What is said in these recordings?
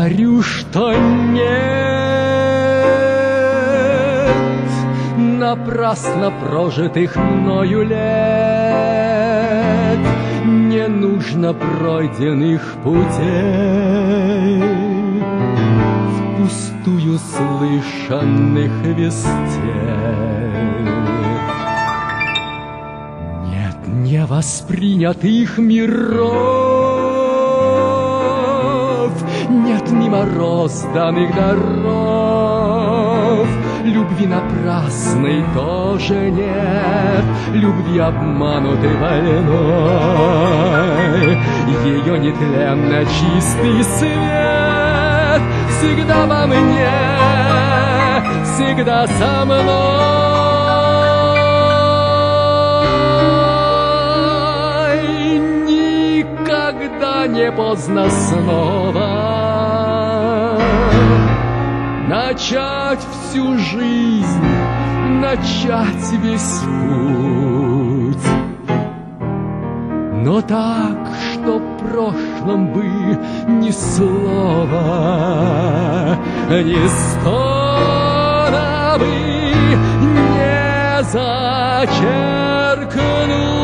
говорю, что нет напрасно прожитых мною лет, не нужно пройденных путей, впустую слышанных вестей. Нет невоспринятых миров, нет мимо розданных даров, любви напрасной тоже нет, любви обманутой больной. Ее нетленно чистый свет всегда во мне, всегда со мной. Никогда не поздно снова начать всю жизнь, начать весь путь. Но так, что в прошлом бы ни слова, ни стона бы не зачеркнуть.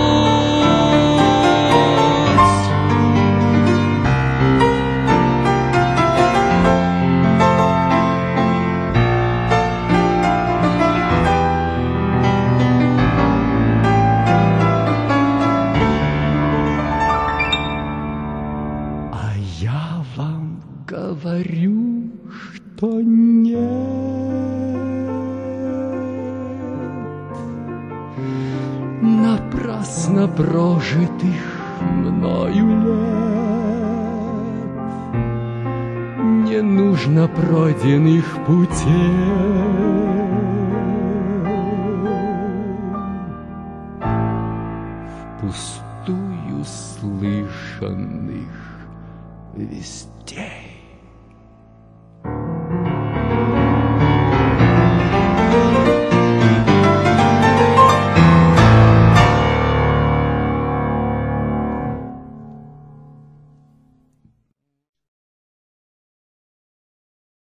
Я вам говорю, что нет напрасно прожитых мною лет, не нужно пройденных путей, впустую слышанных вестей.